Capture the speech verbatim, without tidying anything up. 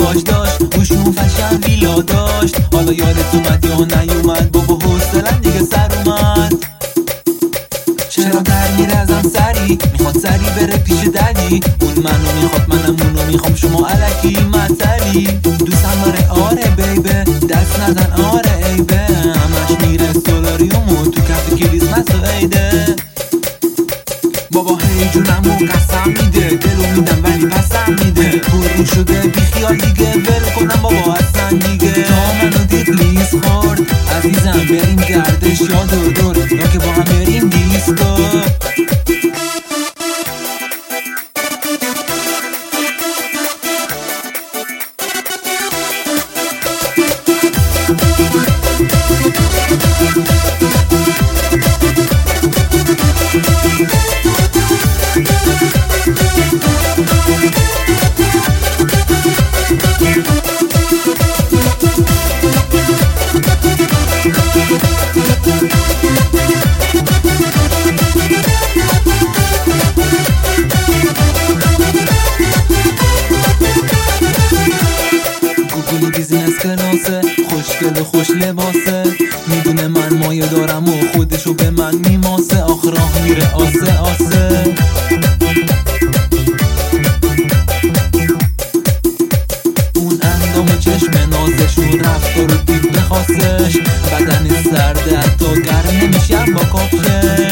باش داشت روشون فشن ویلا داشت. حالا یادت اومد یا نیومد بابا حوصله‌ام دیگه سر اومد. چرا در میره ازم سری میخواد سری بره پیش ددی. اون منو میخواد منم اونو میخوام شما الکی مطلی. دوستم داره آره بیبه دست نزن آره ایبه. همش میره سولاریومو تو کف کریسمس و عیده. بابا هی جونمو قسم میده دلو میدم ولی پسم میده. پرون شده بی خیال دیگه ول کنم بابا اصلا دیگه. تا منو دید لیز خورد عزیزم بریم گردش یا دور دور یا که با هم بریم دیسکو. بیزینس کلاسه خوشگل و خوش لباسه. میدونه من مایه دارم و خودشو به من میماسه. آخ راه میره آسه آسه. اون اندام چشم نازشون رفتار و دید بخواستش. بدن سرده حتی گرم نمیشم با کاپشن.